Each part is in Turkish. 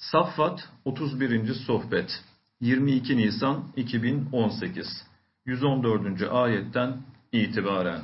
Saffat 31. sohbet 22 Nisan 2018 114. ayetten itibaren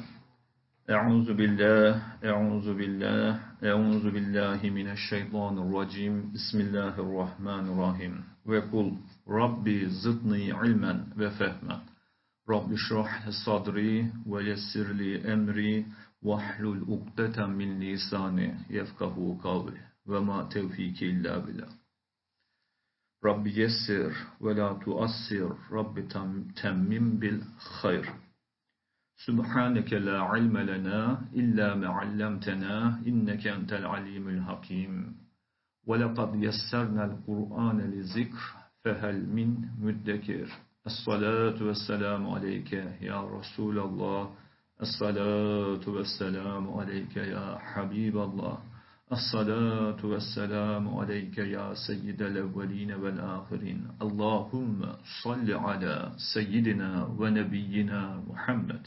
Euzu billahi mineşşeytanirracim Bismillahirrahmanirrahim ve kul Rabbi zidni ilmen ve fehmen Rabbi şrah sadri ve yessirli emri vahlul ukdeten min lisani yefkahu kavli ve ma tevfiki illa billah Rabbi yessir ve la tuassir Rabbi temmim bil hayr Subhaneke la ilme lena illa me allamtena inneke entel alimul hakim ve lekad yessernel Kur'ane li zikr fehel min müddekir Es-salatu vesselamu aleyke ya Resulallah Es-salatu vesselamu aleyke ya Habiballah Es-salatu vesselamu aleyke ya seyyidel evveline vel ahirin Allahümme salli ala seyyidina ve nebiyyina Muhammed.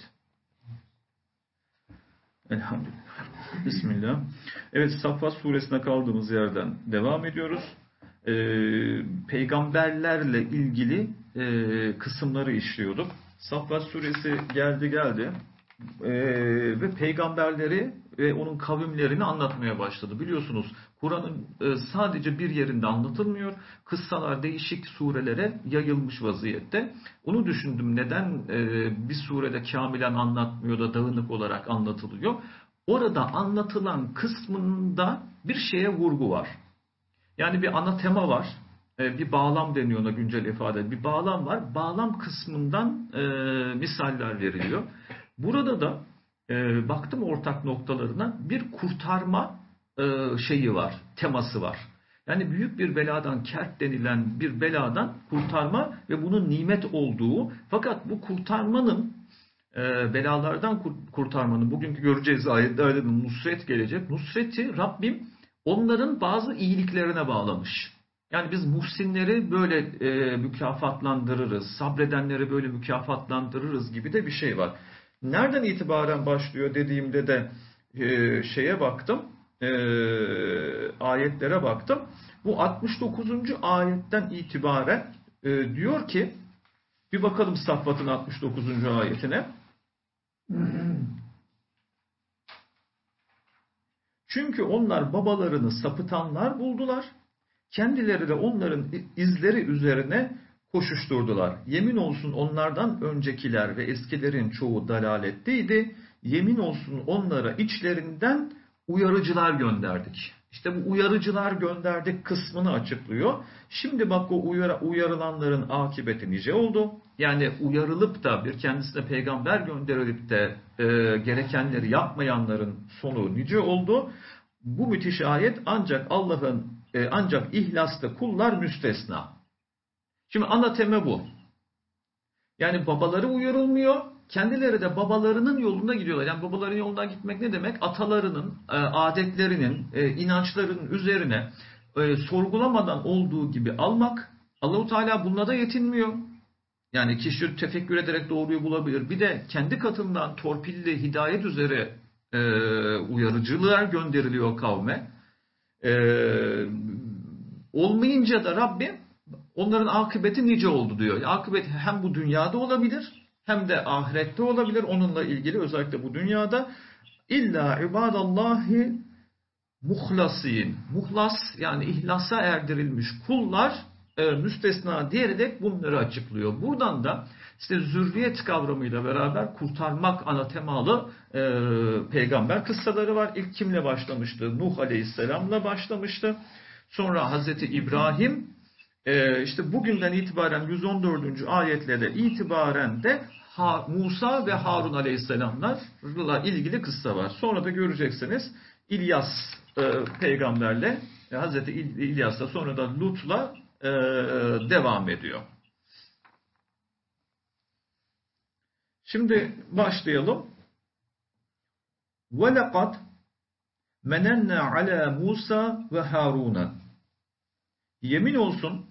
Elhamdülillah. Bismillah. Evet, Saffat suresine kaldığımız yerden devam ediyoruz. Peygamberlerle ilgili kısımları işliyorduk. Saffat suresi geldi ve peygamberleri ve onun kavimlerini anlatmaya başladı. Biliyorsunuz Kur'an'ın sadece bir yerinde anlatılmıyor. Kıssalar değişik surelere yayılmış vaziyette. Onu düşündüm, neden bir surede kamilen anlatmıyor da dağınık olarak anlatılıyor. Orada anlatılan kısmında bir şeye vurgu var. Yani bir ana tema var. Bir bağlam deniyor ona, güncel ifade. Bir bağlam var. Bağlam kısmından misaller veriliyor. Burada da baktım ortak noktalarına, bir kurtarma şeyi var, teması var. Yani büyük bir beladan, kerp denilen bir beladan kurtarma ve bunun nimet olduğu, fakat bu kurtarmanın, belalardan kurtarmanın, bugünkü göreceğiz ayetlerde de nusret gelecek. Nusreti Rabbim onların bazı iyiliklerine bağlamış. Yani biz muhsinleri böyle mükafatlandırırız, sabredenleri böyle mükafatlandırırız gibi de bir şey var. Nereden itibaren başlıyor dediğimde de şeye baktım, ayetlere baktım. Bu 69. ayetten itibaren diyor ki, bir bakalım Saffat'ın 69. ayetine. Çünkü onlar babalarını sapıtanlar buldular. Kendileri de onların izleri üzerine koşuşturdular. Yemin olsun onlardan öncekiler ve eskilerin çoğu dalaletteydi. Yemin olsun onlara içlerinden uyarıcılar gönderdik. İşte bu uyarıcılar gönderdik kısmını açıklıyor. Şimdi bak, o uyarılanların akıbeti nice oldu. Yani uyarılıp da bir kendisine peygamber gönderilip de gerekenleri yapmayanların sonu nice oldu. Bu müthiş ayet ancak ihlaslı kullar müstesna. Şimdi ana tema bu. Yani babaları uyarılmıyor, kendileri de babalarının yolunda gidiyorlar. Yani babaların yolundan gitmek ne demek? Atalarının, adetlerinin, inançlarının üzerine sorgulamadan olduğu gibi almak. Allah-u Teala bununla da yetinmiyor. Yani kişi tefekkür ederek doğruyu bulabilir. Bir de kendi katından torpilli hidayet üzere uyarıcılar gönderiliyor kavme. Olmayınca da Rabbim onların akıbeti nice oldu diyor. Akıbet hem bu dünyada olabilir hem de ahirette olabilir. Onunla ilgili özellikle bu dünyada. İlla ibadallahi muhlasin. Muhlas yani ihlasa erdirilmiş kullar müstesna diyerek bunları açıklıyor. Buradan da işte zürriyet kavramıyla beraber kurtarmak ana temalı peygamber kıssaları var. İlk kimle başlamıştı? Nuh Aleyhisselam'la başlamıştı. Sonra Hazreti İbrahim, işte bugünden itibaren 114. ayetlere itibaren de Musa ve Harun Aleyhisselamlarla ilgili kıssa var. Sonra da göreceksiniz İlyas peygamberle, Hazreti İlyas'la, sonra da Lut'la devam ediyor. Şimdi başlayalım. وَلَقَدْ مَنَنَّا عَلَى Musa ve Harun'a. Yemin olsun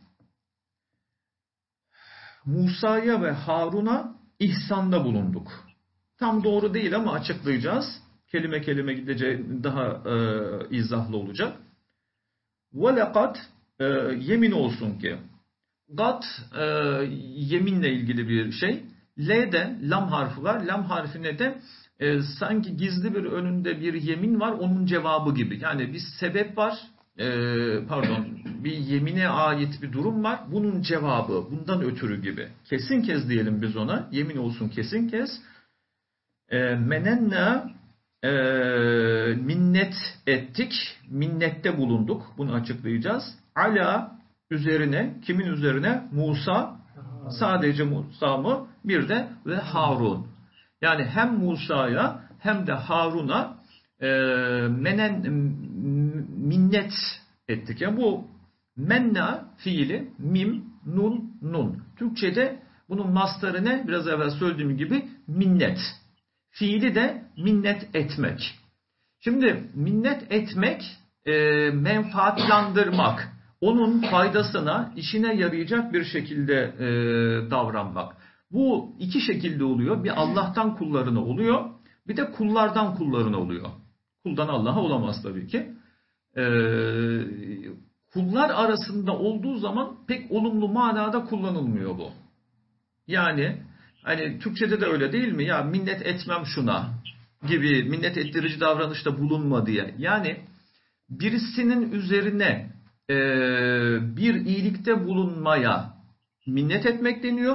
Musa'ya ve Harun'a ihsanda bulunduk. Tam doğru değil ama açıklayacağız. Kelime kelime gideceği daha izahlı olacak. وَلَقَدْ yemin olsun ki. Gat yeminle ilgili bir şey. L'de lam harfi var. Lam harfine de sanki gizli bir önünde bir yemin var. Onun cevabı gibi. Yani bir sebep var. Bir yemine ait bir durum var. Bunun cevabı. Bundan ötürü gibi. Kesin kez diyelim biz ona. Yemin olsun kesin kez. Menenna minnet ettik. Minnette bulunduk. Bunu açıklayacağız. Ala üzerine. Kimin üzerine? Musa. Sadece Musa mı? Bir de ve Harun. Yani hem Musa'ya hem de Harun'a minnet ettik. Yani bu menna fiili mim, nun, nun. Türkçe'de bunun mastarı ne? Biraz evvel söylediğim gibi minnet. Fiili de minnet etmek. Şimdi minnet etmek menfaatlandırmak. Onun faydasına, işine yarayacak bir şekilde davranmak. Bu iki şekilde oluyor. Bir Allah'tan kullarına oluyor. Bir de kullardan kullarına oluyor. Kuldan Allah'a olamaz tabii ki. Kullar arasında olduğu zaman pek olumlu manada kullanılmıyor bu. Yani hani Türkçe'de de öyle değil mi? Ya minnet etmem şuna gibi minnet ettirici davranışta bulunma diye. Yani birisinin üzerine bir iyilikte bulunmaya minnet etmek deniyor.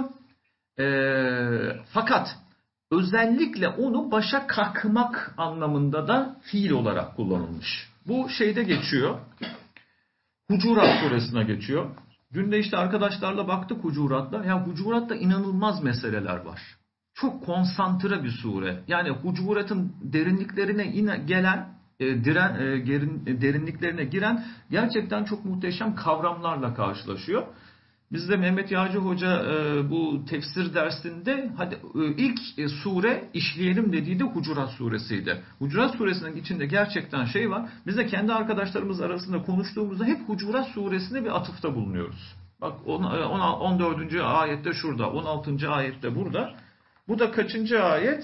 Fakat özellikle onu başa kalkmak anlamında da fiil olarak kullanılmış. Bu şeyde geçiyor. Hucurat suresine geçiyor. Dün de işte arkadaşlarla baktık Hucurat'ta. Yani Hucurat'ta inanılmaz meseleler var. Çok konsantre bir sure. Yani Hucurat'ın derinliklerine gelen, derinliklerine giren gerçekten çok muhteşem kavramlarla karşılaşıyor. Bizde Mehmet Yağcı Hoca bu tefsir dersinde hadi ilk sure işleyelim dediği de Hucurat suresiydi. Hucurat suresinin içinde gerçekten şey var. Biz de kendi arkadaşlarımız arasında konuştuğumuzda hep Hucurat suresine bir atıfta bulunuyoruz. Bak 14. ayette şurada, 16. ayette burada. Bu da kaçıncı ayet?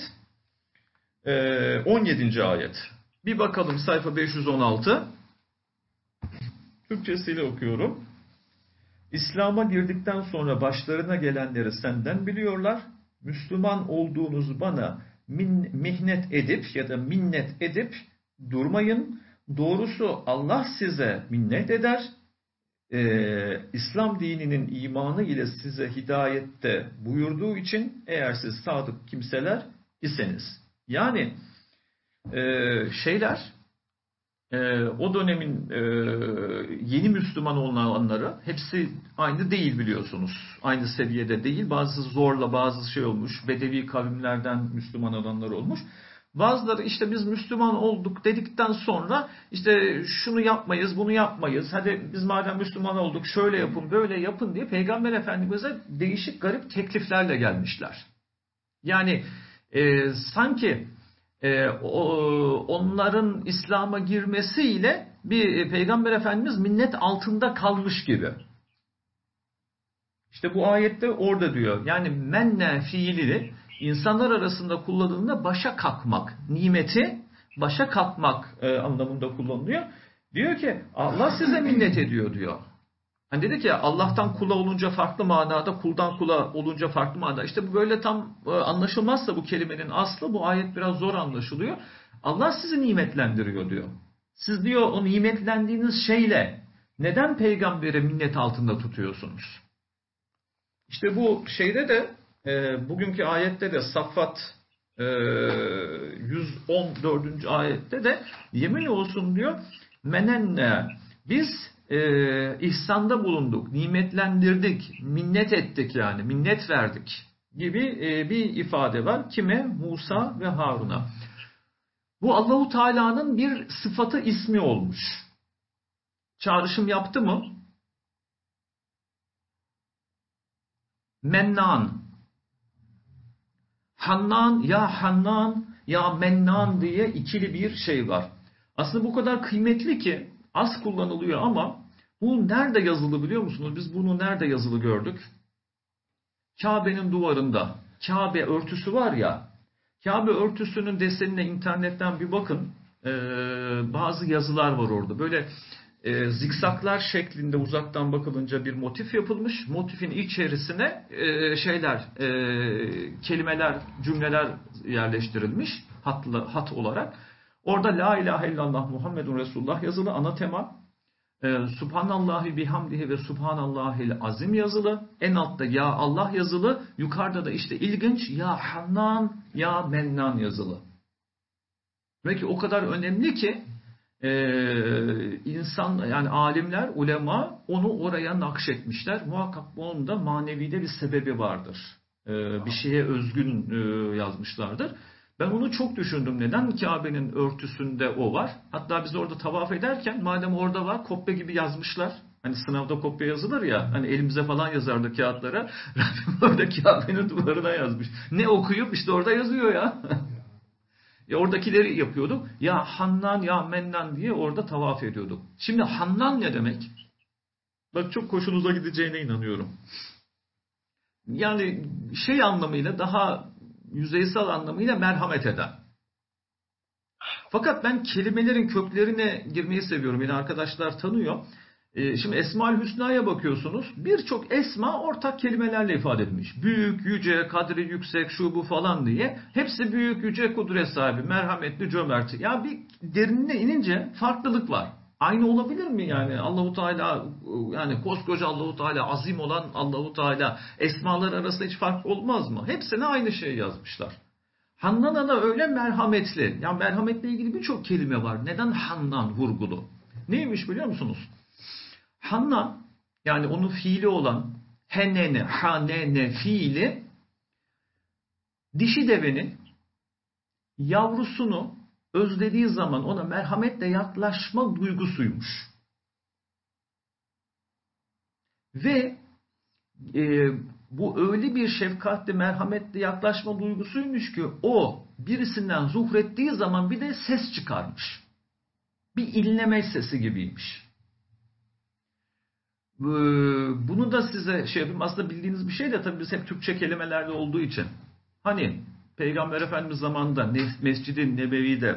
17. ayet. Bir bakalım sayfa 516. Türkçesiyle okuyorum. İslam'a girdikten sonra başlarına gelenleri senden biliyorlar. Müslüman olduğunuz bana mihnet edip ya da minnet edip durmayın. Doğrusu Allah size minnet eder. İslam dininin imanı ile size hidayette buyurduğu için eğer siz sadık kimseler iseniz. Yani o dönemin yeni Müslüman olanları hepsi aynı değil biliyorsunuz. Aynı seviyede değil. Bazı zorla bazı şey olmuş. Bedevi kavimlerden Müslüman olanlar olmuş. Bazıları işte biz Müslüman olduk dedikten sonra işte şunu yapmayız, bunu yapmayız. Hadi biz madem Müslüman olduk şöyle yapın, böyle yapın diye Peygamber Efendimiz'e değişik garip tekliflerle gelmişler. Yani sanki onların İslam'a girmesiyle bir Peygamber Efendimiz minnet altında kalmış gibi. İşte bu ayette orada diyor. Yani menne fiili insanlar arasında kullanıldığında başa kalkmak, nimeti başa kalkmak anlamında kullanılıyor. Diyor ki Allah size minnet ediyor diyor. Hani dedi ki Allah'tan kula olunca farklı manada, kuldan kula olunca farklı manada. İşte bu böyle tam anlaşılmazsa bu kelimenin aslı, bu ayet biraz zor anlaşılıyor. Allah sizi nimetlendiriyor diyor. Siz diyor o nimetlendiğiniz şeyle neden peygambere minnet altında tutuyorsunuz? İşte bu şeyde de bugünkü ayette de Saffat 114. ayette de yemin olsun diyor. Menenne biz ihsanda bulunduk, nimetlendirdik, minnet ettik yani, minnet verdik gibi bir ifade var. Kime? Musa ve Harun'a. Bu Allahu Teala'nın bir sıfatı, ismi olmuş. Çağrışım yaptı mı? Mennan. Hannan, ya Mennan diye ikili bir şey var. Aslında bu kadar kıymetli ki az kullanılıyor ama bu nerede yazılı biliyor musunuz? Biz bunu nerede yazılı gördük? Kabe'nin duvarında. Kabe örtüsü var ya. Kabe örtüsünün desenine internetten bir bakın. Bazı yazılar var orada. Böyle zikzaklar şeklinde uzaktan bakılınca bir motif yapılmış. Motifin içerisine kelimeler, cümleler yerleştirilmiş hat olarak. Orada La ilahe illallah Muhammedun Resulullah yazılı ana tema. Subhanallahi bihamdihi ve Subhanallahil azim yazılı. En altta Ya Allah yazılı. Yukarıda da işte ilginç Ya Hannan, Ya Mennan yazılı. Demek ki o kadar önemli ki insan, yani alimler, ulema onu oraya nakşetmişler. Muhakkak bunun da manevide bir sebebi vardır. Bir şeye özgün yazmışlardır. Ben onu çok düşündüm. Neden Kabe'nin örtüsünde o var? Hatta biz orada tavaf ederken madem orada var, kopya gibi yazmışlar. Hani sınavda kopya yazılır ya, hani elimize falan yazardı kağıtlara. Rabbim orada Kabe'nin duvarına yazmış. Ne okuyup işte orada yazıyor ya. Oradakileri yapıyorduk. Ya Hannan, Ya Mennan diye orada tavaf ediyorduk. Şimdi Hannan ne demek? Bak, çok hoşunuza gideceğine inanıyorum. Yani anlamıyla, daha yüzeysel anlamıyla merhamet eden. Fakat ben kelimelerin köklerine girmeyi seviyorum. Beni arkadaşlar tanıyor. Şimdi Esma-ül Hüsna'ya bakıyorsunuz. Birçok esma ortak kelimelerle ifade edilmiş. Büyük, yüce, kadri yüksek, şu bu falan diye. Hepsi büyük, yüce, kudret sahibi, merhametli, cömert. Ya bir derinine inince farklılık var. Aynı olabilir mi yani? Allahu Teala, yani koskoca Allahu Teala, azim olan Allahu Teala, esmalar arasında hiç fark olmaz mı? Hepsine aynı şeyi yazmışlar. Hannan'a da öyle merhametli. Yani merhametle ilgili birçok kelime var. Neden Hannan vurgulu? Neymiş biliyor musunuz? Hannan, yani onun fiili olan henene, hanene fiili, dişi devenin yavrusunu özlediği zaman ona merhametle yaklaşma duygusuymuş. Ve bu öyle bir şefkatli, merhametli yaklaşma duygusuymuş ki o birisinden zuhrettiği zaman bir de ses çıkarmış. Bir inleme sesi gibiymiş. Bunu da size yapayım. Aslında bildiğiniz bir şey de tabii biz hep Türkçe kelimelerde olduğu için. Hani Peygamber Efendimiz zamanında Mescid-i Nebevi'de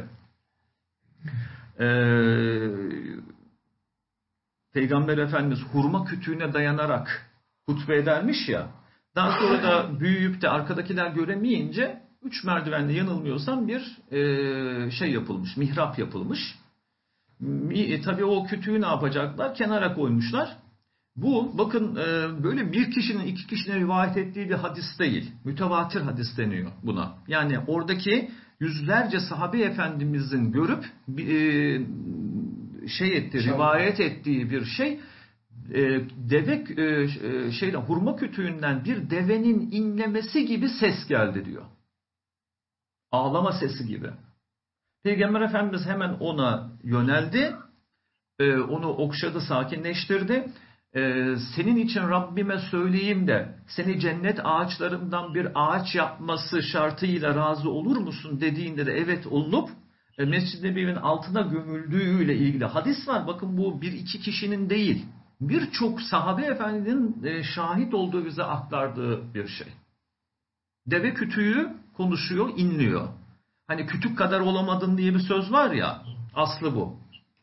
Peygamber Efendimiz hurma kütüğüne dayanarak hutbe edermiş ya. Daha sonra da büyüyüp de arkadakiler göremeyince 3 merdivenle yanılmıyorsam bir yapılmış, mihrap yapılmış. Tabii o kütüğü ne yapacaklar? Kenara koymuşlar. Bu bakın böyle bir kişinin, iki kişinin rivayet ettiği bir hadis değil. Mütevatir hadis deniyor buna. Yani oradaki yüzlerce sahabe efendimizin görüp rivayet ettiği bir şey, hurma kütüğünden bir devenin inlemesi gibi ses geldi diyor. Ağlama sesi gibi. Peygamber Efendimiz hemen ona yöneldi. Onu okşadı, sakinleştirdi. Senin için Rabbime söyleyeyim de seni cennet ağaçlarından bir ağaç yapması şartıyla razı olur musun dediğinde de evet olup Mescid-i Nebevi'nin altına gömüldüğüyle ilgili hadis var. Bakın bu bir iki kişinin değil, birçok sahabe efendinin şahit olduğu, bize aktardığı bir şey. Deve kütüğü konuşuyor, inliyor. Hani kütük kadar olamadın diye bir söz var ya, aslı bu.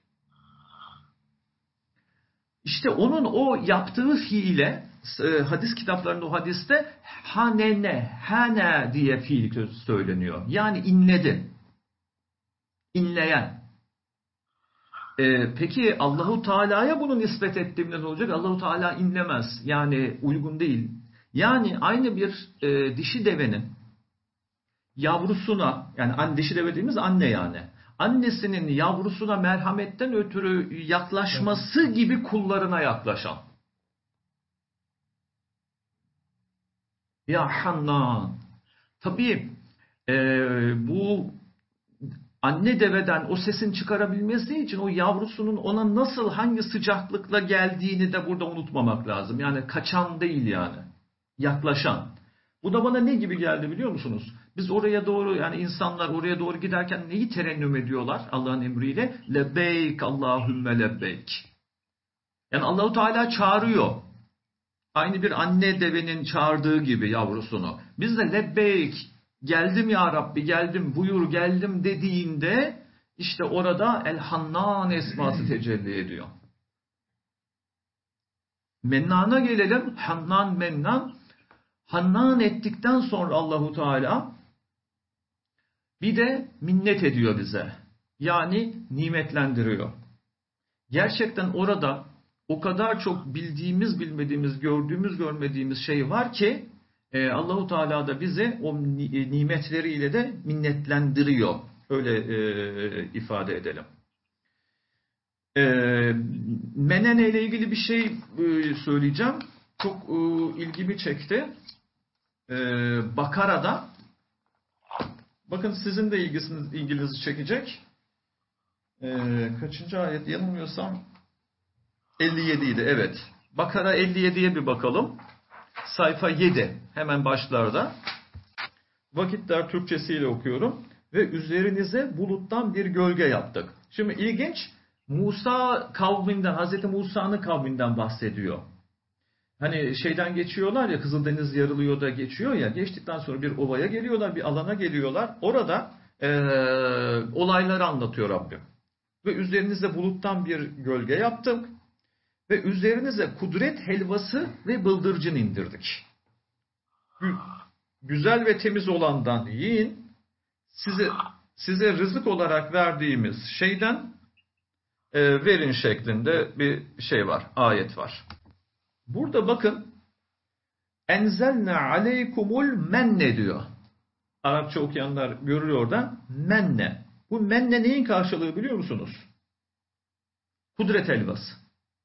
İşte onun o yaptığı fiile, hadis kitaplarında o hadiste hane diye fiil söyleniyor. Yani inledi. İnleyen. Peki Allahu Teala'ya bunu nispet ettiğimde ne olacak? Allahu Teala inlemez. Yani uygun değil. Yani aynı bir dişi devenin yavrusuna, yani dişi deve dediğimiz anne yani. Annesinin yavrusuna merhametten ötürü yaklaşması gibi kullarına yaklaşan. Ya Hannan. Tabii bu anne deveden o sesin çıkarabilmesi için o yavrusunun ona nasıl, hangi sıcaklıkla geldiğini de burada unutmamak lazım. Yani kaçan değil yani. Yaklaşan. Bu da bana ne gibi geldi biliyor musunuz? Biz oraya doğru, yani insanlar oraya doğru giderken neyi terennüm ediyorlar Allah'ın emriyle? Lebbeyk Allahümme lebbeyk. Yani Allahu Teala çağırıyor. Aynı bir anne devenin çağırdığı gibi yavrusunu. Biz de lebbeyk, geldim ya Rabbi, geldim, buyur geldim dediğinde işte orada El Hannan esması tecelli ediyor. Mennana gelelim. Hannan, Mennan. Hannan ettikten sonra Allahu Teala bir de minnet ediyor bize. Yani nimetlendiriyor. Gerçekten orada o kadar çok bildiğimiz, bilmediğimiz, gördüğümüz, görmediğimiz şey var ki Allahu Teala da bize o nimetleriyle de minnetlendiriyor. Öyle ifade edelim. Menene ile ilgili bir şey söyleyeceğim. Çok ilgimi çekti. Bakara'da, bakın sizin de ilginizi çekecek. Kaçıncı ayet yanılmıyorsam 57 idi. Evet. Bakara 57'ye bir bakalım. Sayfa 7. Hemen başlarda. Vakitler Türkçesiyle okuyorum. Ve üzerinize buluttan bir gölge yaptık. Şimdi ilginç. Musa kavminden, Hazreti Musa'nın kavminden bahsediyor. Hani şeyden geçiyorlar ya, Kızıldeniz yarılıyor da geçiyor ya. Geçtikten sonra bir ovaya geliyorlar, bir alana geliyorlar. Orada olayları anlatıyor Rabbim. Ve üzerinize buluttan bir gölge yaptık. Ve üzerinize kudret helvası ve bıldırcın indirdik. Güzel ve temiz olandan yiyin. Size rızık olarak verdiğimiz şeyden verin şeklinde bir şey var, ayet var. Burada bakın, enzelne aleykumul menne diyor. Arapça okuyanlar görür oradan. Menne. Bu menne neyin karşılığı biliyor musunuz? Kudret helvası.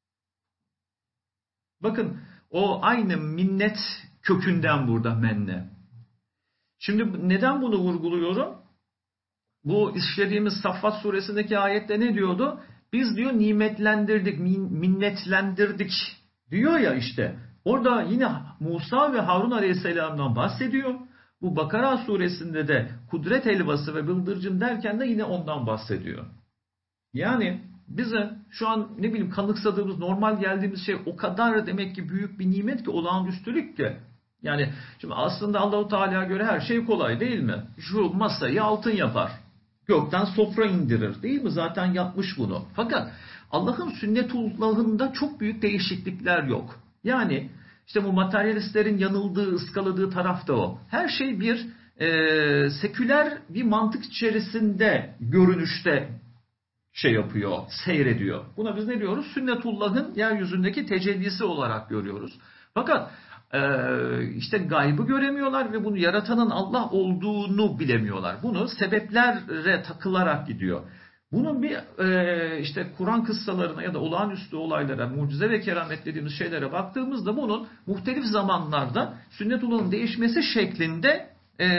Bakın o aynı minnet kökünden burada menne. Şimdi neden bunu vurguluyorum? Bu işlediğimiz Saffat suresindeki ayette ne diyordu? Biz diyor nimetlendirdik, minnetlendirdik diyor ya işte. Orada yine Musa ve Harun Aleyhisselam'dan bahsediyor. Bu Bakara suresinde de kudret helvası ve bıldırcın derken de yine ondan bahsediyor. Yani bize şu an ne bileyim kanıksadığımız, normal geldiğimiz şey o kadar demek ki büyük bir nimet ki, olağanüstülük ki. Yani şimdi aslında Allahu Teala'ya göre her şey kolay değil mi? Şu masayı altın yapar. Gökten sofra indirir değil mi? Zaten yapmış bunu. Fakat Allah'ın sünnetullahında çok büyük değişiklikler yok. Yani işte bu materyalistlerin yanıldığı, ıskaladığı taraf da o. Her şey bir seküler bir mantık içerisinde, görünüşte şey yapıyor, seyrediyor. Buna biz ne diyoruz? Sünnetullah'ın yeryüzündeki tecellisi olarak görüyoruz. Fakat işte gaybı göremiyorlar ve bunu yaratanın Allah olduğunu bilemiyorlar. Bunu sebeplere takılarak gidiyor. Bunun bir işte Kur'an kıssalarına ya da olağanüstü olaylara, mucize ve keramet dediğimiz şeylere baktığımızda bunun muhtelif zamanlarda sünnetullah'ın değişmesi şeklinde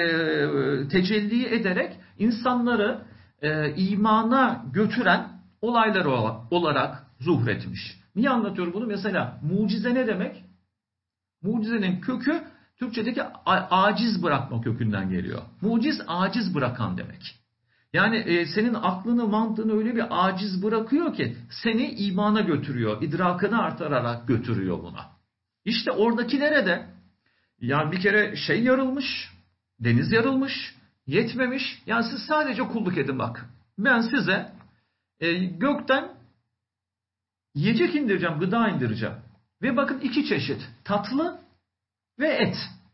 tecelli ederek insanları imana götüren olaylar olarak zuhretmiş. Niye anlatıyorum bunu? Mesela mucize ne demek? Mucizenin kökü Türkçedeki aciz bırakma kökünden geliyor. Muciz, aciz bırakan demek. Yani senin aklını, mantığını öyle bir aciz bırakıyor ki seni imana götürüyor, idrakını artırarak götürüyor buna. İşte oradakilere de yani bir kere şey yarılmış, deniz yarılmış, yetmemiş. Yani siz sadece kulluk edin bak. Ben size gökten yiyecek indireceğim, gıda indireceğim. Ve bakın iki çeşit, tatlı ve et.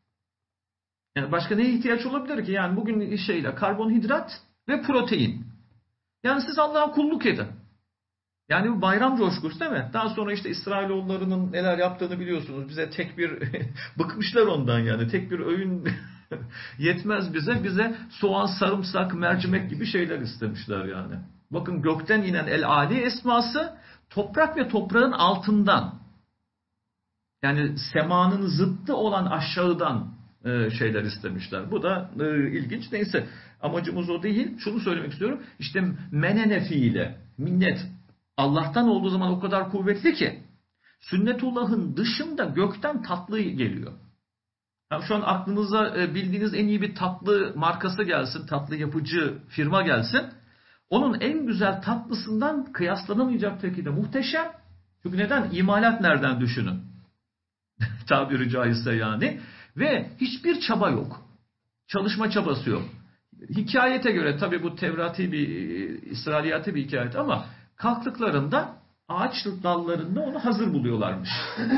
Yani başka neye ihtiyaç olabilir ki? Yani bugün şeyle karbonhidrat ve protein. Yani siz Allah'a kulluk edin. Yani bu bayram coşkusu değil mi? Daha sonra işte İsrailoğullarının neler yaptığını biliyorsunuz. Bize tek bir bıkmışlar ondan yani. Tek bir öğün yetmez bize. Bize soğan, sarımsak, mercimek gibi şeyler istemişler yani. Bakın gökten inen El-Ali esması toprak ve toprağın altından. Yani semanın zıttı olan aşağıdan şeyler istemişler. Bu da ilginç. Neyse amacımız o değil. Şunu söylemek istiyorum. İşte menene fiili, minnet Allah'tan olduğu zaman o kadar kuvvetli ki sünnetullah'ın dışında gökten tatlı geliyor. Yani şu an aklınıza bildiğiniz en iyi bir tatlı markası gelsin, tatlı yapıcı firma gelsin. Onun en güzel tatlısından kıyaslanamayacak şekilde muhteşem. Çünkü neden? İmalat nereden düşünün? Tabiri caizse yani. Ve hiçbir çaba yok. Çalışma çabası yok. Hikayete göre tabii bu Tevrati bir, İsrailiyatı bir hikaye ama kalktıklarında ağaç dallarında onu hazır buluyorlarmış.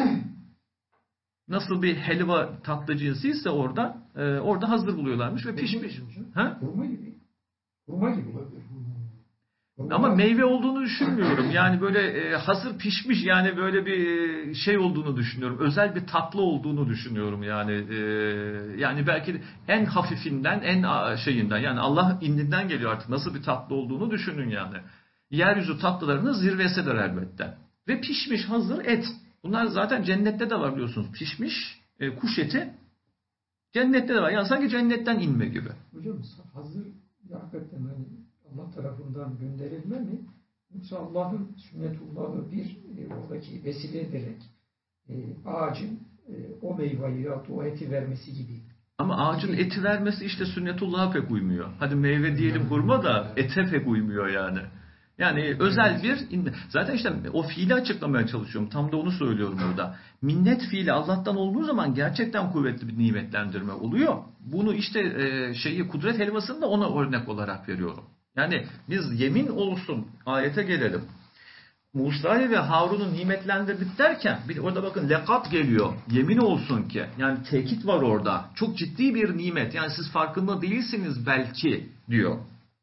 Nasıl bir helva tatlıcısıysa orada hazır buluyorlarmış ve pişmiş. Ha? Hurma gibi. Hurma gibi olabilir. Ama meyve olduğunu düşünmüyorum. Yani böyle hazır pişmiş, yani böyle bir şey olduğunu düşünüyorum. Özel bir tatlı olduğunu düşünüyorum yani. Yani belki en hafifinden, şeyinden, yani Allah indinden geliyor artık. Nasıl bir tatlı olduğunu düşünün yani. Yeryüzü tatlılarının zirvesidir elbette. Ve pişmiş hazır et. Bunlar zaten cennette de var biliyorsunuz. Pişmiş kuş eti cennette de var. Yani sanki cennetten inme gibi. Hocam hazır hakikaten hani Allah tarafından gönderilme mi? Yoksa Allah'ın sünnetullahı bir oradaki vesile ederek ağacın o meyveyi ya o eti vermesi gibi. Ama ağacın eti vermesi işte sünnetullah'a pek uymuyor. Hadi meyve diyelim hurma da ete pek uymuyor yani. Yani özel bir... Zaten işte o fiili açıklamaya çalışıyorum. Tam da onu söylüyorum burada. Minnet fiili Allah'tan olduğu zaman gerçekten kuvvetli bir nimetlendirme oluyor. Bunu işte kudret helvasını da ona örnek olarak veriyorum. Yani biz yemin olsun ayete gelelim. Musa'yı ve Harun'u nimetlendirdik derken bir orada bakın lekat geliyor. Yemin olsun ki. Yani tekit var orada. Çok ciddi bir nimet. Yani siz farkında değilsiniz belki diyor.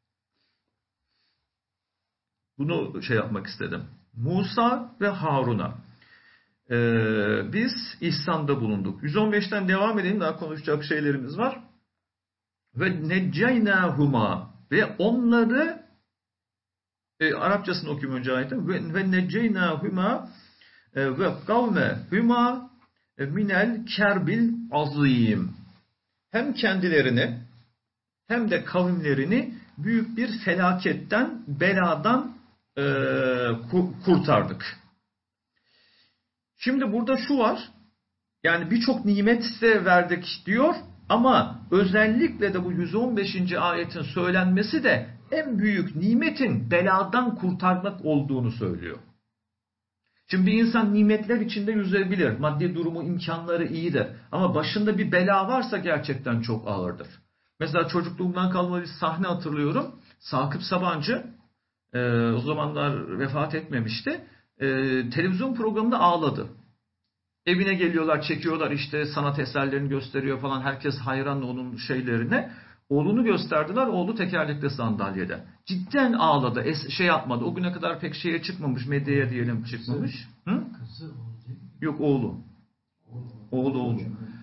Bunu yapmak istedim. Musa ve Harun'a biz ihsanda bulunduk. 115'ten devam edelim. Daha konuşacak şeylerimiz var. Ve neccaynâhuma ve onları Arapçasını okuyayım önce ayetin. Ve neccaynâhuma ve kavmehuma minel kerbil azîm. Hem kendilerini hem de kavimlerini büyük bir felaketten, beladan kurtardık. Şimdi burada şu var. Yani birçok nimet size verdik diyor ama özellikle de bu 115. ayetin söylenmesi de en büyük nimetin beladan kurtarmak olduğunu söylüyor. Şimdi bir insan nimetler içinde yüzebilir. Maddi durumu, imkanları iyidir. Ama başında bir bela varsa gerçekten çok ağırdır. Mesela çocukluğumdan kalma bir sahne hatırlıyorum. Sakıp Sabancı o zamanlar vefat etmemişti. Televizyon programında ağladı. Evine geliyorlar, çekiyorlar işte sanat eserlerini gösteriyor falan. Herkes hayran onun şeylerine. Oğlunu gösterdiler. Oğlu tekerlekli sandalyede. Cidden ağladı. Yapmadı. O güne kadar pek şeye çıkmamış. Medyaya diyelim çıkmamış. Hı? Kızı oğlu. Yok oğlu. Oğlu.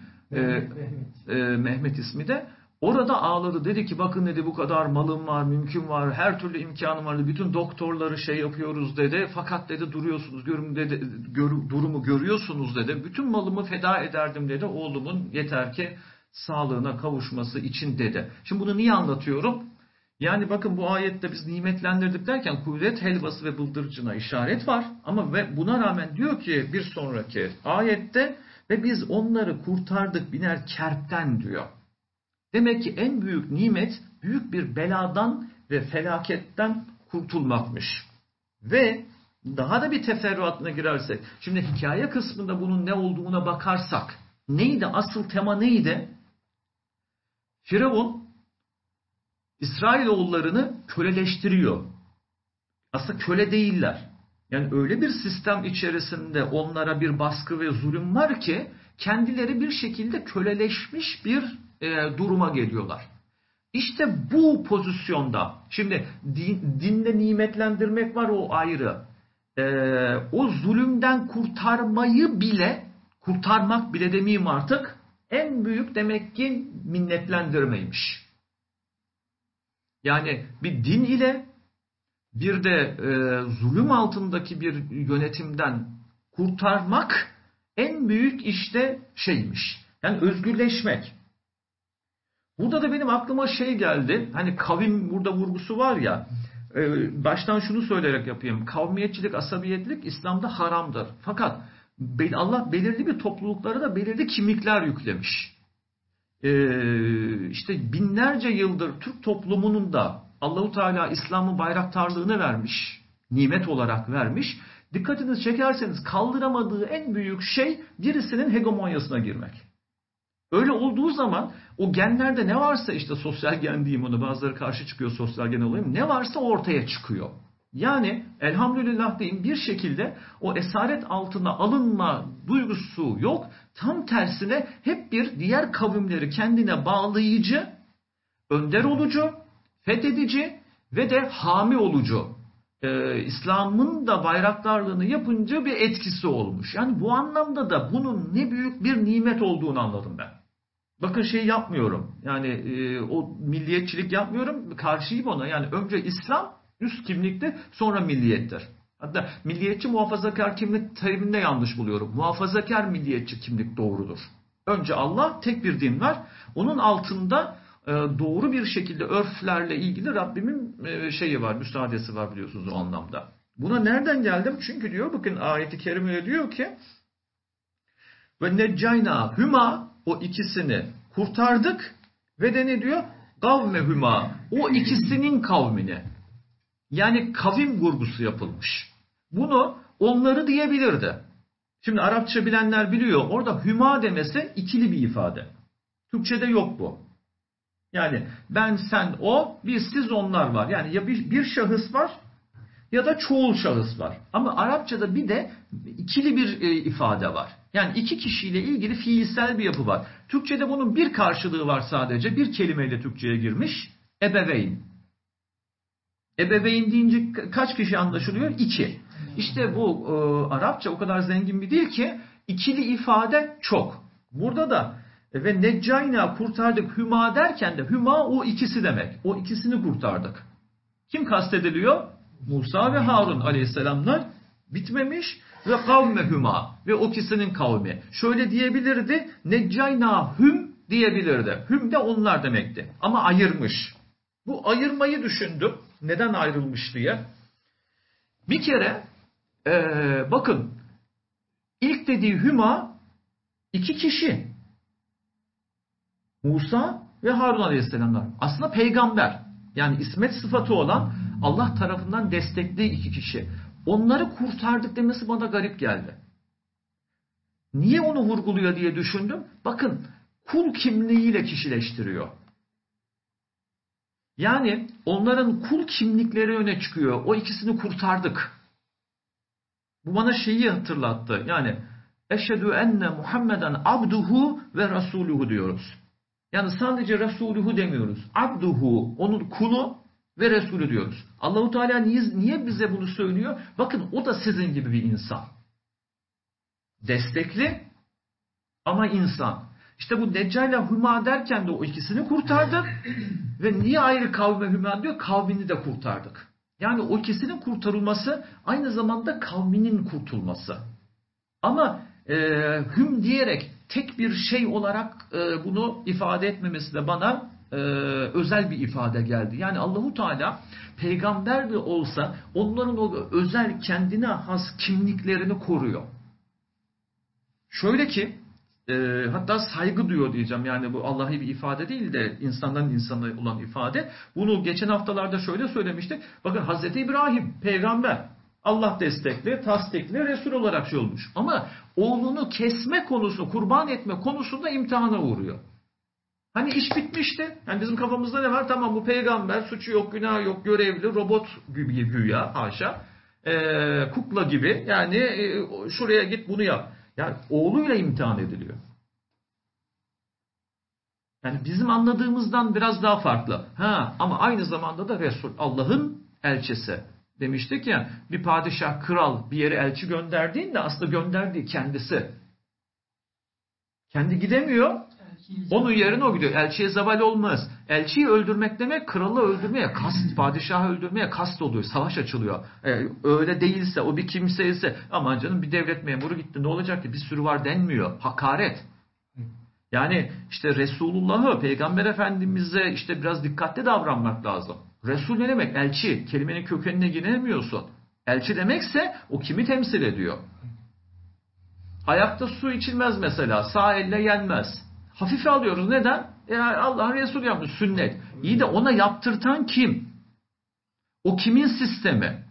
Mehmet ismi de. Orada ağladı. Dedi ki bakın dedi bu kadar malım var, mümkün var, her türlü imkanım var. Bütün doktorları yapıyoruz dedi. Fakat dedi duruyorsunuz, durumu görüyorsunuz dedi. Bütün malımı feda ederdim dedi. Oğlumun yeter ki sağlığına kavuşması için dedi. Şimdi bunu niye anlatıyorum? Yani bakın bu ayette biz nimetlendirdik derken kudret helvası ve bıldırcına işaret var. Ama ve buna rağmen diyor ki bir sonraki ayette ve biz onları kurtardık biner kerpten diyor. Demek ki en büyük nimet büyük bir beladan ve felaketten kurtulmakmış. Ve daha da bir teferruatına girersek, şimdi hikaye kısmında bunun ne olduğuna bakarsak, neydi? Asıl tema neydi? Firavun, İsrailoğullarını köleleştiriyor. Aslında köle değiller. Yani öyle bir sistem içerisinde onlara bir baskı ve zulüm var ki, kendileri bir şekilde köleleşmiş bir duruma geliyorlar. İşte bu pozisyonda, şimdi dinle nimetlendirmek var o ayrı. O zulümden kurtarmak bile demeyeyim artık, en büyük demek ki minnetlendirmeymiş. Yani bir din ile bir de zulüm altındaki bir yönetimden kurtarmak en büyük işte şeymiş. Yani özgürleşmek. Burada da benim aklıma geldi. Hani kavim burada vurgusu var ya. Baştan şunu söyleyerek yapayım. Kavmiyetçilik, asabiyetlik İslam'da haramdır. Fakat Allah belirli bir topluluklara da belirli kimlikler yüklemiş. İşte binlerce yıldır Türk toplumunun da Allahu Teala İslam'ın bayraktarlığını vermiş. Nimet olarak vermiş. Dikkatinizi çekerseniz kaldıramadığı en büyük şey birisinin hegemonyasına girmek. Öyle olduğu zaman o genlerde ne varsa işte sosyal gen diyeyim ona bazıları karşı çıkıyor sosyal gen olayım. Ne varsa ortaya çıkıyor. Yani elhamdülillah diyeyim, bir şekilde o esaret altına alınma duygusu yok. Tam tersine hep bir diğer kavimleri kendine bağlayıcı, önder olucu, fethedici ve de hami olucu, İslam'ın da bayraktarlığını yapınca bir etkisi olmuş. Yani bu anlamda da bunun ne büyük bir nimet olduğunu anladım ben. Bakın şey yapmıyorum. Yani o milliyetçilik yapmıyorum. Karşıyım ona. Yani önce İslam üst kimlikte, sonra milliyettir. Hatta milliyetçi muhafazakar kimlik teriminde yanlış buluyorum. Muhafazakar milliyetçi kimlik doğrudur. Önce Allah, tek bir din var. Onun altında doğru bir şekilde örflerle ilgili Rabbimin şeyi var, müsaadesi var, biliyorsunuz o anlamda. Buna nereden geldim? Çünkü diyor, bakın ayeti kerimede diyor ki ve neccayna hüma, o ikisini kurtardık ve de ne diyor? Kavme hüma, o ikisinin kavmini. Yani kavim vurgusu yapılmış. Bunu onları diyebilirdi. Şimdi Arapça bilenler biliyor. Orada hüma demesi ikili bir ifade. Türkçe'de yok bu. Yani ben, sen, o, biz, siz, onlar var. Yani ya bir şahıs var ya da çoğul şahıs var. Ama Arapçada bir de ikili bir ifade var. Yani iki kişiyle ilgili fiilsel bir yapı var. Türkçede bunun bir karşılığı var sadece. Bir kelimeyle Türkçe'ye girmiş. Ebeveyn. Ebeveyn deyince kaç kişi anlaşılıyor? İki. İşte bu Arapça o kadar zengin bir dil ki ikili ifade çok. Burada da ve neccayna, kurtardık, hüma derken de hüma o ikisi demek. O ikisini kurtardık. Kim kastediliyor? Musa ve Harun aleyhisselamlar, bitmemiş, ve kavme hüma, ve o ikisinin kavmi. Şöyle diyebilirdi, neccayna hüm diyebilirdi. Hüm de onlar demekti. Ama ayırmış. Bu ayırmayı düşündüm. Neden ayrılmış diye. Bir kere bakın, ilk dediği hüma iki kişi. Musa ve Harun aleyhisselamlar. Aslında peygamber. Yani ismet sıfatı olan, Allah tarafından destekli iki kişi. Onları kurtardık demesi bana garip geldi. Niye onu vurguluyor diye düşündüm. Bakın, kul kimliğiyle kişileştiriyor. Yani onların kul kimlikleri öne çıkıyor. O ikisini kurtardık. Bu bana şeyi hatırlattı. Yani eşhedü enne Muhammeden abduhu ve rasuluhu diyoruz. Yani sadece rasuluhu demiyoruz. Abduhu, onun kulu ve resulü diyoruz. Allahu Teala niye bize bunu söylüyor? Bakın, o da sizin gibi bir insan. Destekli ama insan. İşte bu Neccayla Hüma derken de o ikisini kurtardık. Ve niye ayrı kavme Hüma diyor? Kavmini de kurtardık. Yani o ikisinin kurtarılması aynı zamanda kavminin kurtulması. Ama hüm diyerek tek bir şey olarak bunu ifade etmemesi de bana özel bir ifade geldi. Yani Allahu Teala peygamber de olsa onların o özel, kendine has kimliklerini koruyor. Şöyle ki hatta saygı duyuyor diyeceğim. Yani bu Allah'i bir ifade değil de insandan insana olan ifade. Bunu geçen haftalarda şöyle söylemiştik. Bakın, Hazreti İbrahim peygamber. Allah destekli, tasdikli, Resul olarak şey olmuş. Ama oğlunu kesme konusu, kurban etme konusunda imtihana uğruyor. Hani iş bitmişti. Yani bizim kafamızda ne var? Tamam, bu peygamber, suçu yok, günah yok, görevli, robot gibi güya, haşa. Kukla gibi. Yani şuraya git, bunu yap. Yani oğluyla imtihan ediliyor. Yani bizim anladığımızdan biraz daha farklı. Ama aynı zamanda da Resul, Allah'ın elçisi. Demiştik ya, bir padişah, kral bir yere elçi gönderdiğinde aslında gönderdiği kendisi. Kendi gidemiyor. Onun yerine o gidiyor. Elçiye zeval olmaz. Elçiyi öldürmek demek, kralı öldürmeye kast, padişahı öldürmeye kast oluyor. Savaş açılıyor. Öyle değilse, o bir kimse ise, aman canım bir devlet memuru gitti, ne olacak ki, bir sürü var denmiyor. Hakaret. Yani işte Resulullah'ı, Peygamber Efendimiz'e işte biraz dikkatli davranmak lazım. Resul ne demek? Elçi. Kelimenin kökenine giremiyorsun. Elçi demekse o kimi temsil ediyor? Ayakta su içilmez mesela. Sağ elle yenmez. Hafife alıyoruz. Neden? Allah'ın Resulü yapmış. Sünnet. İyi de ona yaptırtan kim? O kimin sistemi?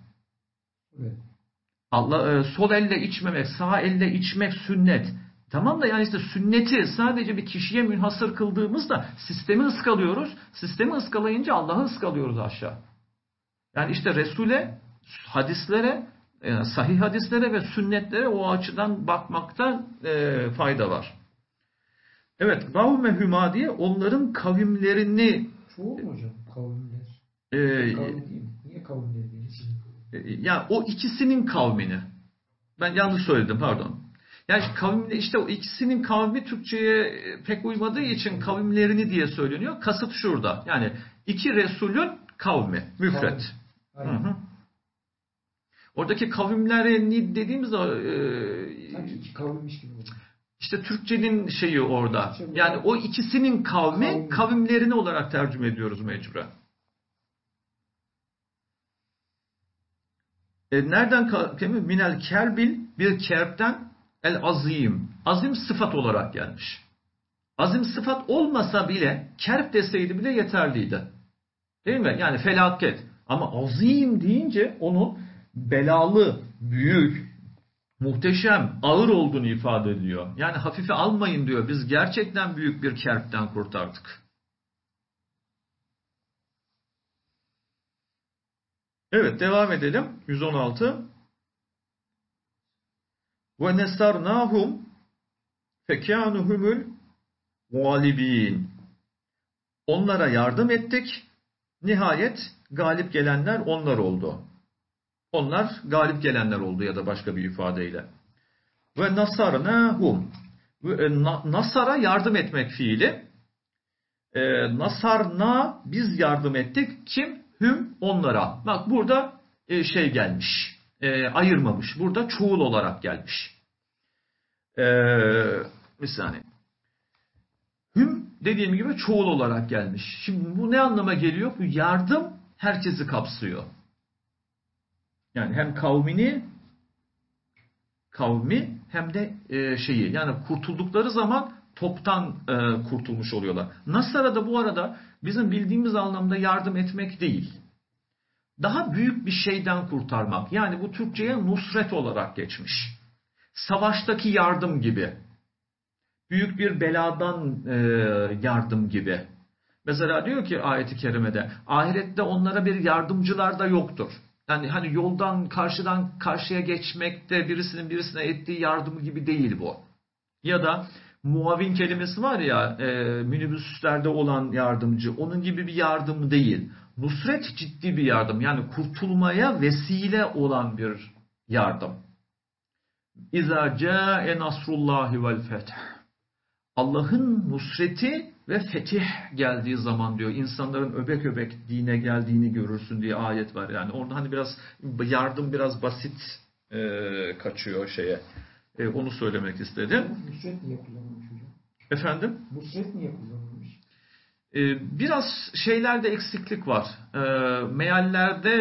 Allah, sol elle içmemek, sağ elle içmek sünnet. Tamam da yani işte sünneti sadece bir kişiye münhasır kıldığımızda sistemi ıskalıyoruz. Sistemi ıskalayınca Allah'ı ıskalıyoruz aşağı. Yani işte Resul'e hadislere, yani sahih hadislere ve sünnetlere o açıdan bakmakta fayda var. Evet, kavme hüma diye onların kavimlerini Çoğu mu hocam kavimler? Kavim değil mi? Niye kavimler değil? yani o ikisinin kavmini. Ben yanlış söyledim, pardon. Yani kavimle işte o ikisinin kavmi Türkçe'ye pek uymadığı için kavimlerini diye söyleniyor. Kasıt şurada. Yani iki Resulün kavmi, müfret. Aynen. Oradaki kavimlerini dediğimizde Sanki iki kavimmiş gibi oldu. işte Türkçenin şeyi orada. Yani o ikisinin kavmi, kavimlerini olarak tercüme ediyoruz mecburen. Nereden kavmi? Minel kerbil, bir kerbden, el azim. Azim sıfat olarak gelmiş. Azim sıfat olmasa bile, kerb deseydi bile yeterliydi. Değil mi? Yani felaket. Ama azim deyince onun belalı, büyük, muhteşem, ağır olduğunu ifade ediyor. Yani hafife almayın diyor. Biz gerçekten büyük bir kerbden kurtardık. Evet, devam edelim. 116. Ve nesarnahum fekânuhumul galibîn. Onlara yardım ettik. Nihayet galip gelenler onlar oldu. Onlar galip gelenler oldu ya da başka bir ifadeyle. Ve nasarnahum. Nasara yardım etmek fiili. Nasarna biz yardım ettik. Kim? Hüm onlara. Bak burada şey gelmiş. Ayırmamış. Burada çoğul olarak gelmiş. Bir saniye. Hüm dediğim gibi çoğul olarak gelmiş. Şimdi bu ne anlama geliyor? Bu yardım herkesi kapsıyor. Yani hem kavmi hem de şeyi. Yani kurtuldukları zaman toptan kurtulmuş oluyorlar. Nasara da bu arada bizim bildiğimiz anlamda yardım etmek değil. Daha büyük bir şeyden kurtarmak. Yani bu Türkçe'ye nusret olarak geçmiş. Savaştaki yardım gibi. Büyük bir beladan yardım gibi. Mesela diyor ki ayet-i kerimede, ahirette onlara bir yardımcılar da yoktur. Yani hani yoldan karşıdan karşıya geçmekte birisinin birisine ettiği yardımı gibi değil bu. Ya da muavin kelimesi var ya, minibüslerde olan yardımcı, onun gibi bir yardım değil. Nusret ciddi bir yardım, yani kurtulmaya vesile olan bir yardım. İzâ câe nasrullâhi vel feth. Allah'ın nusreti ve fetih geldiği zaman diyor, insanların öbek öbek dine geldiğini görürsün diye ayet var. Yani orada hani biraz yardım biraz basit kaçıyor şeye. Onu söylemek istedim. Nusret niye kullanılmış hocam? Efendim? Nusret niye kullanılmış? Biraz şeylerde eksiklik var. Meallerde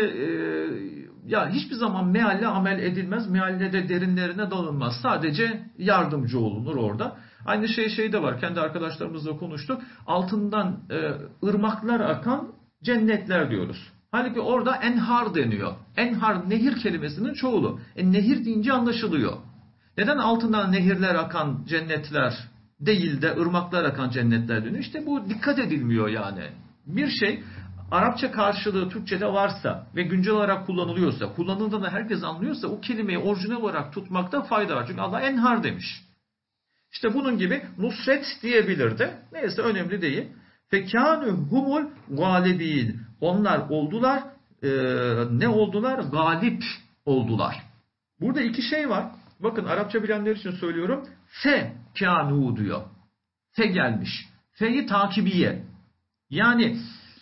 ya hiçbir zaman mealle amel edilmez. Mealle de derinlerine dalınmaz. Sadece yardımcı olunur orada. Aynı şey de var. Kendi arkadaşlarımızla konuştuk. Altından ırmaklar akan cennetler diyoruz. Halbuki orada enhar deniyor. Enhar nehir kelimesinin çoğulu. Nehir deyince anlaşılıyor. Neden altından nehirler akan cennetler değil de ırmaklar akan cennetler deniyor? İşte bu dikkat edilmiyor yani. Bir şey Arapça karşılığı Türkçe'de varsa ve güncel olarak kullanılıyorsa, kullanıldığında herkes anlıyorsa o kelimeyi orijinal olarak tutmakta fayda var. Çünkü Allah enhar demiş. İşte bunun gibi nusret diyebilirdi. Neyse önemli değil. Fekânü humul galibîn. Onlar oldular, ne oldular? Galip oldular. Burada iki şey var. Bakın Arapça bilenler için söylüyorum. Fe kânû diyor. Fe gelmiş. Fe'yi takibiye. Yani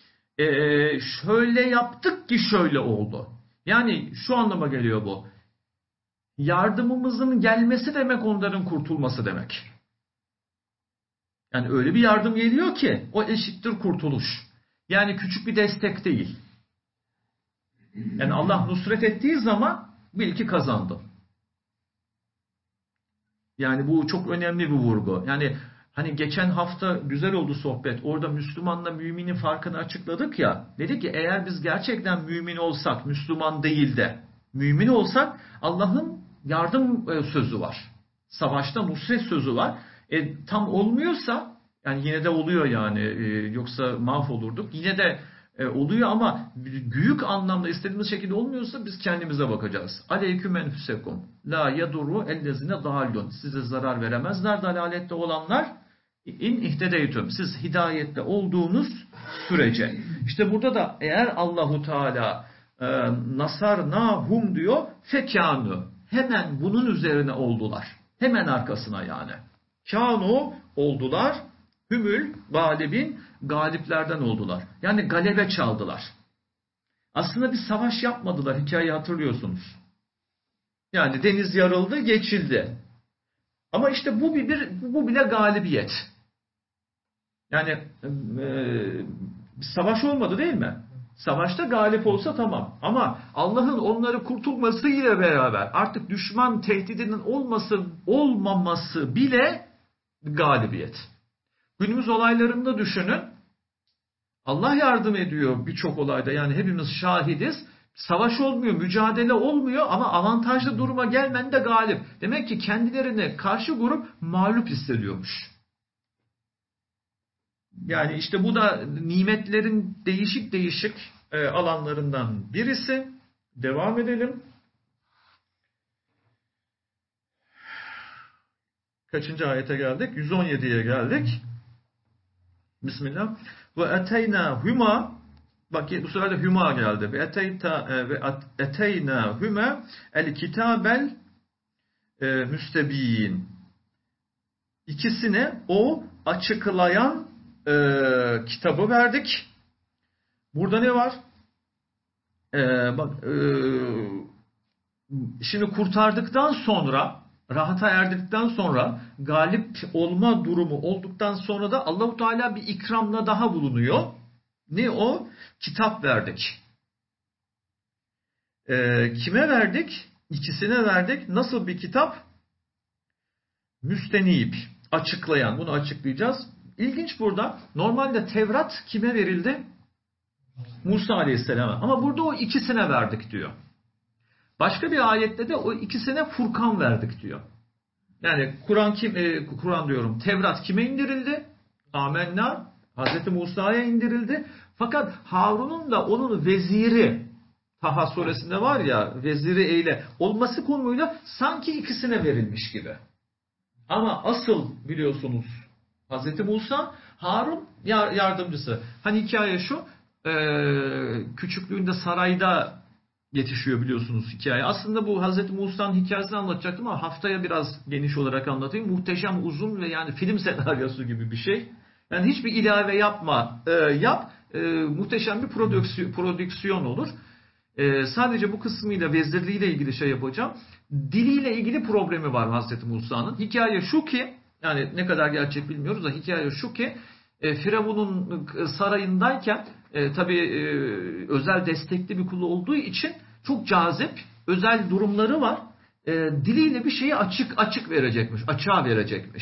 şöyle yaptık ki şöyle oldu. Yani şu anlama geliyor bu. Yardımımızın gelmesi demek onların kurtulması demek. Yani öyle bir yardım geliyor ki o eşittir kurtuluş. Yani küçük bir destek değil. Yani Allah nusret ettiği zaman bil ki kazandı. Yani bu çok önemli bir vurgu. Yani hani geçen hafta güzel oldu sohbet. Orada Müslümanla müminin farkını açıkladık ya. Dedik ki eğer biz gerçekten mümin olsak, Müslüman değil de mümin olsak Allah'ın yardım sözü var. Savaşta nusret sözü var. Tam olmuyorsa yani yine de oluyor yani yoksa mahvolurduk. Yine de oluyor ama büyük anlamda istediğimiz şekilde olmuyorsa biz kendimize bakacağız. Aleyküm enfüsekum. La yadurru ellezine dallun. Size zarar veremezler dalalette olanlar. İn ihtedeytüm. Siz hidayette olduğunuz sürece. İşte burada da eğer Allahu Teala nasarnahum diyor, fekanu. Hemen bunun üzerine oldular. Hemen arkasına yani. Kanu oldular. Hümül galibin, galiplerden oldular. Yani galebe çaldılar. Aslında bir savaş yapmadılar. Hikayeyi hatırlıyorsunuz. Yani deniz yarıldı, geçildi. Ama işte bu bile galibiyet. Yani bir savaş olmadı değil mi? Savaşta galip olsa tamam. Ama Allah'ın onları kurtulmasıyla beraber artık düşman tehdidinin olmaması bile galibiyet. Günümüz olaylarında düşünün. Allah yardım ediyor birçok olayda. Yani hepimiz şahidiz. Savaş olmuyor, mücadele olmuyor ama avantajlı duruma gelmen de galip. Demek ki kendilerine karşı grup mağlup hissediyormuş. Yani işte bu da nimetlerin değişik değişik alanlarından birisi. Devam edelim. Kaçıncı ayete geldik? 117'ye geldik. Bismillah. Ve eteyna huma, bak bu sefer de huma geldi. Ve eteyna huma el kitabel müstebiyin. İkisine o açıklayan kitabı verdik. Burada ne var? Şimdi kurtardıktan sonra, rahata erdikten sonra, galip olma durumu olduktan sonra da Allahu Teala bir ikramla daha bulunuyor. Ne o? Kitap verdik. Kime verdik? İkisine verdik. Nasıl bir kitap? Müstenip, açıklayan. Bunu açıklayacağız. İlginç burada. Normalde Tevrat kime verildi? Musa Aleyhisselam'a. Ama burada o ikisine verdik diyor. Başka bir ayette de o ikisine Furkan verdik diyor. Yani Kur'an diyorum. Tevrat kime indirildi? Amenna. Hazreti Musa'ya indirildi. Fakat Harun'un da onun veziri, Taha suresinde var ya, veziri eyle olması konumuyla sanki ikisine verilmiş gibi. Ama asıl biliyorsunuz Hazreti Musa, Harun yardımcısı. Hani hikaye şu, küçüklüğünde sarayda yetişiyor biliyorsunuz hikaye. Aslında bu Hazreti Musa'nın hikayesini anlatacaktım ama haftaya biraz geniş olarak anlatayım. Muhteşem, uzun ve yani film senaryosu gibi bir şey. Yani hiçbir ilave yapma, muhteşem bir prodüksiyon olur. Sadece bu kısmıyla, vezirliğiyle ilgili şey yapacağım. Diliyle ilgili problemi var Hazreti Musa'nın. Hikaye şu ki, yani ne kadar gerçek bilmiyoruz da hikaye şu ki, Firavun'un sarayındayken tabii özel destekli bir kulu olduğu için çok cazip özel durumları var. Diliyle bir şeyi açık verecekmiş, açığa verecekmiş.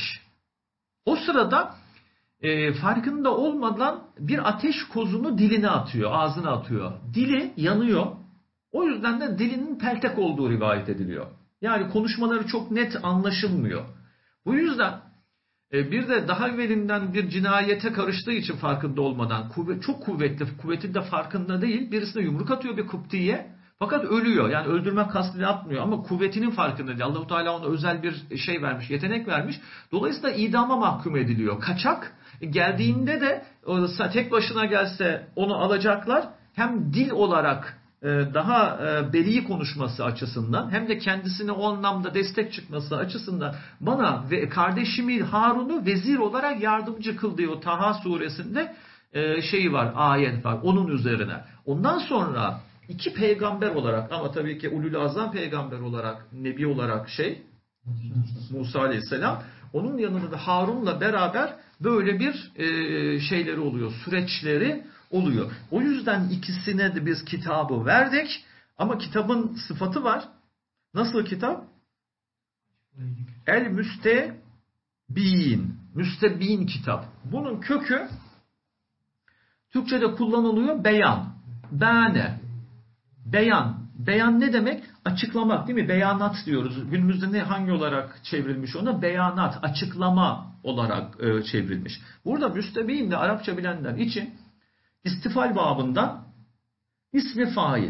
O sırada farkında olmadan bir ateş kozunu diline atıyor, ağzına atıyor. Dili yanıyor. O yüzden de dilinin peltek olduğu rivayet ediliyor. Yani konuşmaları çok net anlaşılmıyor. Bu yüzden bir de daha evvelinden bir cinayete karıştığı için farkında olmadan, çok kuvvetin de farkında değil, birisine yumruk atıyor bir Kıpti'ye. Fakat ölüyor. Yani öldürme kastıyla atmıyor ama kuvvetinin farkında değil. Allah-u Teala ona özel bir şey vermiş, yetenek vermiş. Dolayısıyla idama mahkum ediliyor. Kaçak. Geldiğinde de tek başına gelse onu alacaklar. Hem dil olarak daha beli konuşması açısından hem de kendisine o anlamda destek çıkması açısından bana ve kardeşimi Harun'u vezir olarak yardımcı kıl diyor Taha suresinde şeyi var, ayet var onun üzerine. Ondan sonra iki peygamber olarak ama tabii ki ulul azam peygamber olarak, nebi olarak Musa Aleyhisselam, onun yanında da Harun'la beraber böyle bir şeyleri oluyor, süreçleri oluyor. O yüzden ikisine de biz kitabı verdik ama kitabın sıfatı var. Nasıl kitap? El müstebin. Müstebin kitap. Bunun kökü Türkçe'de kullanılıyor beyan. Bane. Beyan. Beyan ne demek? Açıklamak değil mi? Beyanat diyoruz. Günümüzde hangi olarak çevrilmiş ona? Beyanat, açıklama olarak çevrilmiş. Burada müstebin de Arapça bilenler için İstifal babında ismi fail.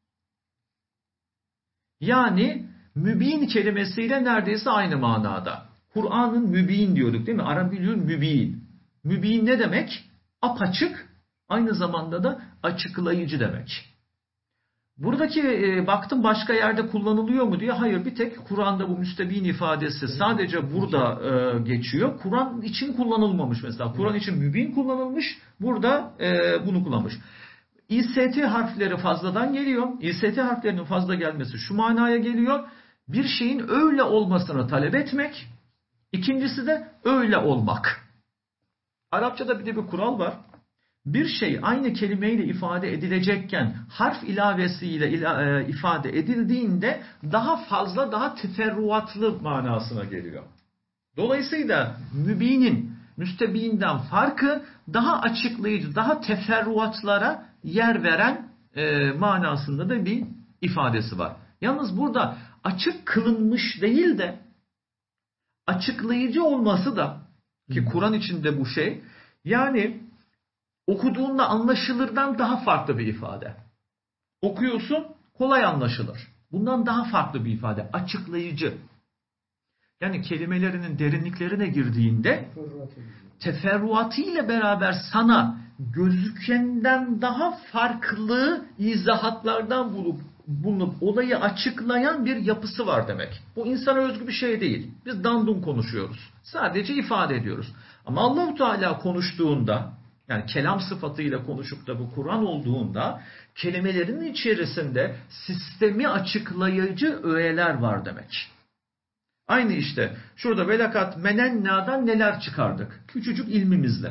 Yani mübin kelimesiyle neredeyse aynı manada. Kur'an'ın mübin diyorduk değil mi? Arabiyyül mübin. Mübin ne demek? Apaçık, aynı zamanda da açıklayıcı demek. Buradaki baktım başka yerde kullanılıyor mu diye. Hayır, bir tek Kur'an'da bu müstebin ifadesi sadece burada geçiyor. Kur'an için kullanılmamış mesela. Kur'an için mübin kullanılmış. Burada bunu kullanmış. İST harfleri fazladan geliyor. İST harflerinin fazla gelmesi şu manaya geliyor. Bir şeyin öyle olmasını talep etmek. İkincisi de öyle olmak. Arapçada bir de bir kural var. Bir şey aynı kelimeyle ifade edilecekken harf ilavesiyle ifade edildiğinde daha fazla, daha teferruatlı manasına geliyor. Dolayısıyla mübinin müstebinden farkı daha açıklayıcı, daha teferruatlara yer veren manasında da bir ifadesi var. Yalnız burada açık kılınmış değil de açıklayıcı olması da, ki Kur'an içinde bu şey, yani okuduğunda anlaşılırdan daha farklı bir ifade. Okuyorsun, kolay anlaşılır. Bundan daha farklı bir ifade, açıklayıcı. Yani kelimelerinin derinliklerine girdiğinde teferruatıyla beraber sana gözükenden daha farklı izahatlardan bulunup olayı açıklayan bir yapısı var demek. Bu insana özgü bir şey değil. Biz dandun konuşuyoruz. Sadece ifade ediyoruz. Ama Allah-u Teala konuştuğunda, yani kelam sıfatıyla konuşup da bu Kur'an olduğunda kelimelerin içerisinde sistemi açıklayıcı öğeler var demek. Aynı işte şurada velakat menenna'dan neler çıkardık? Küçücük ilmimizle.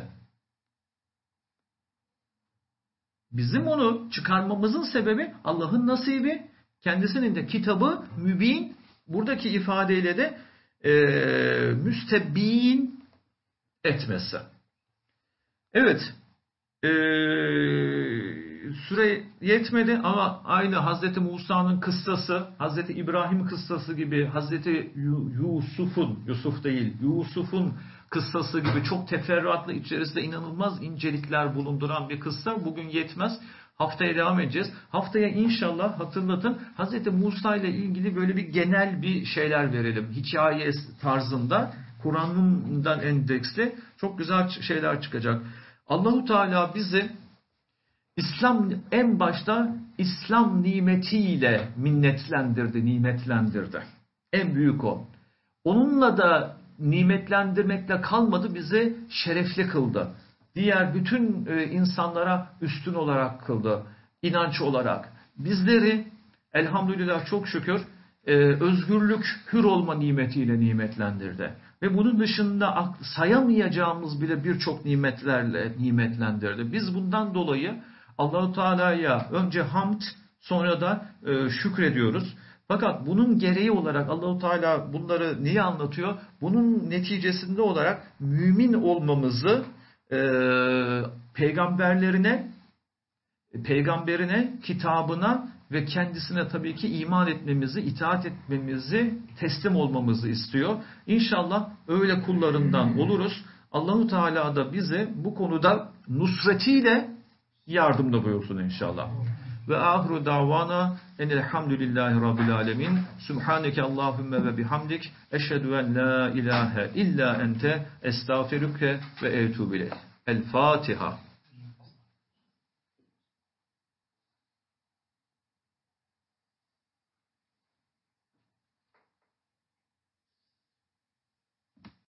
Bizim onu çıkarmamızın sebebi Allah'ın nasibi, kendisinin de kitabı mübin, buradaki ifadeyle de müstebbin etmesi. Evet, süre yetmedi ama aynı Hazreti Musa'nın kıssası, Hazreti İbrahim kıssası gibi, Hazreti Yusuf'un kıssası gibi çok teferruatlı, içerisinde inanılmaz incelikler bulunduran bir kıssa. Bugün yetmez. Haftaya devam edeceğiz. Haftaya inşallah hatırlatın, Hazreti Musa ile ilgili böyle bir genel bir şeyler verelim. Hikaye tarzında, Kur'an'dan endeksli çok güzel şeyler çıkacak. Allahu Teala bizi en başta İslam nimetiyle nimetlendirdi. En büyük o. Onunla da nimetlendirmekle kalmadı, bizi şerefli kıldı. Diğer bütün insanlara üstün olarak kıldı. İnanç olarak. Bizleri elhamdülillah çok şükür özgürlük, hür olma nimetiyle nimetlendirdi. Ve bunun dışında sayamayacağımız bile birçok nimetlerle nimetlendirdi. Biz bundan dolayı Allah-u Teala'ya önce hamd, sonra da şükrediyoruz. Fakat bunun gereği olarak Allah-u Teala bunları niye anlatıyor? Bunun neticesinde olarak mümin olmamızı peygamberine, kitabına ve kendisine tabii ki iman etmemizi, itaat etmemizi, teslim olmamızı istiyor. İnşallah öyle kullarından oluruz. Allah-u Teala da bize bu konuda nusretiyle yardımda buyursun inşallah. Ve ahiru davana enelhamdülillahi rabbil alemin. Subhaneke Allahümme ve bihamdik. Eşhedü en la ilahe illa ente estağfiruke ve etûbü ileyk. El Fatiha.